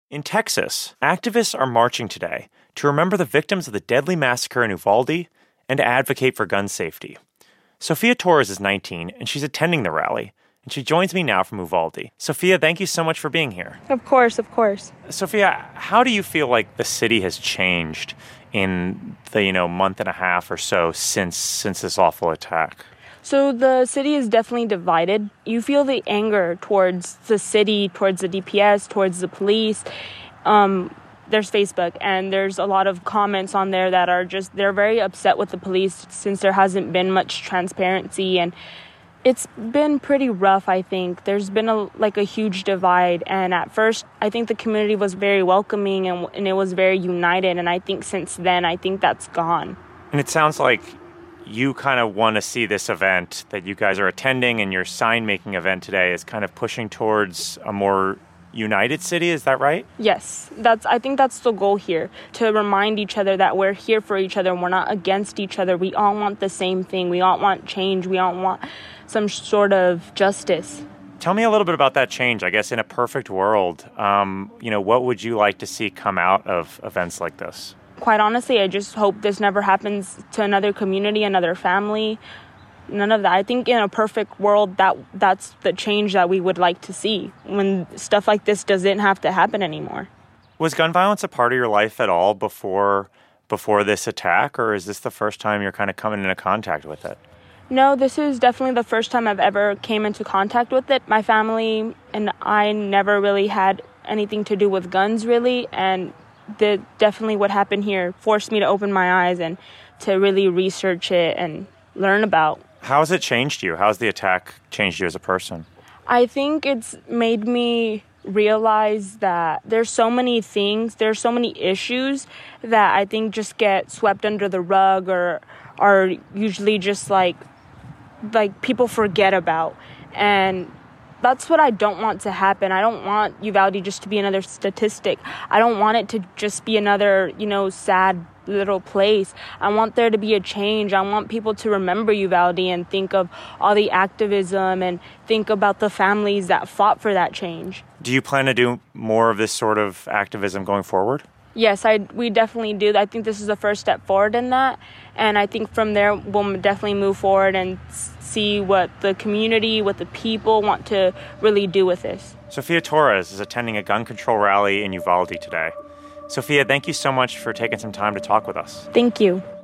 In Texas, activists are marching today to remember the victims of the deadly massacre in Uvalde and to advocate for gun safety. Sophia Torres is 19, and she's attending the rally, and she joins me now from Uvalde. Sophia, thank you so much for being here. Of course, of course. Sophia, how do you feel like the city has changed in the, month and a half or so since this awful attack? So the city is definitely divided. You feel the anger towards the city, towards the DPS, towards the police. There's Facebook, and there's a lot of comments on there that are they're very upset with the police since there hasn't been much transparency, and it's been pretty rough, I think. There's been a huge divide, and at first, I think the community was very welcoming and it was very united, and I think since then, I think that's gone. And it sounds like you kind of want to see this event that you guys are attending and your sign-making event today is kind of pushing towards a more united city. Is that right? Yes. I think that's the goal here, to remind each other that we're here for each other and we're not against each other. We all want the same thing. We all want change. We all want some sort of justice. Tell me a little bit about that change. I guess in a perfect world, what would you like to see come out of events like this? Quite honestly, I just hope this never happens to another community, another family. None of that. I think in a perfect world, that's the change that we would like to see, when stuff like this doesn't have to happen anymore. Was gun violence a part of your life at all before this attack, or is this the first time you're kind of coming into contact with it? No, this is definitely the first time I've ever came into contact with it. My family and I never really had anything to do with guns, really, and definitely what happened here forced me to open my eyes and to really research it and learn about. How has it changed you? How has the attack changed you as a person? I think it's made me realize that there's so many things, there's so many issues that I think just get swept under the rug or are usually just like people forget about. And that's what I don't want to happen. I don't want Uvalde just to be another statistic. I don't want it to just be another, sad little place. I want there to be a change. I want people to remember Uvalde and think of all the activism and think about the families that fought for that change. Do you plan to do more of this sort of activism going forward? Yes, we definitely do. I think this is the first step forward in that. And I think from there, we'll definitely move forward and see what the community, what the people want to really do with this. Sophia Torres is attending a gun control rally in Uvalde today. Sophia, thank you so much for taking some time to talk with us. Thank you.